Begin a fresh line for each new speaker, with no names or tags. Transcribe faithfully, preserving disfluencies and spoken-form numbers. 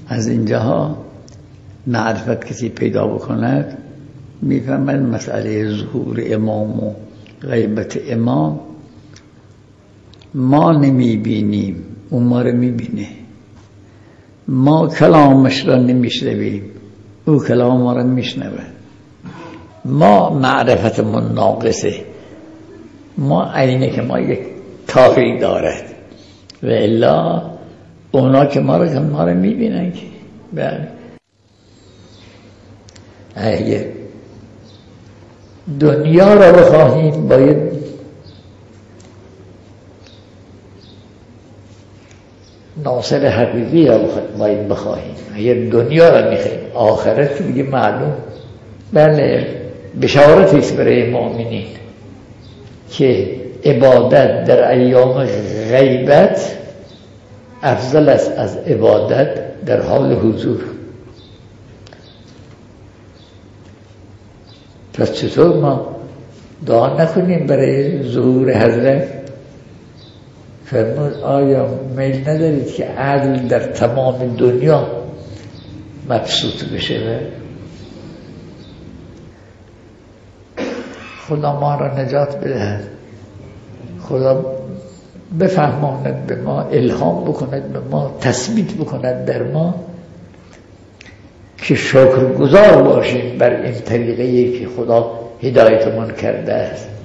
از اینجاها معرفت کسی پیدا بکند میفهمد مسئله ظهور امام و غیبت امام ما نمیبینیم، اون ما رو میبینه. ما کلامش را نمیشنویم، او کلام ما را میشنوه. ما معرفتمون ناقصه، ما عینه که ما یک تاقی دارد و الا اونا که ما را ما را میبینن که بله. اگر دنیا را بخواهیم باید ناصر حقیقی را باید بخواهیم. اگر دنیا را میخواهیم آخرت دیگه معلوم. بله بشارتی است برای مؤمنین که عبادت در ایام غیبت افضل است از عبادت در حال حضور. پس چطور ما دعا نکنیم برای ظهور حضرت؟ فرمود آیا میل ندارید که عدل در تمام دنیا مبسوط بشه؟ خدا ما را نجات بدهد، خدا بفهماند به ما، الهام بکند به ما، تثبیت بکند در ما که شکرگزار باشیم بر این طریقه‌ای که خدا هدایتمون کرده است.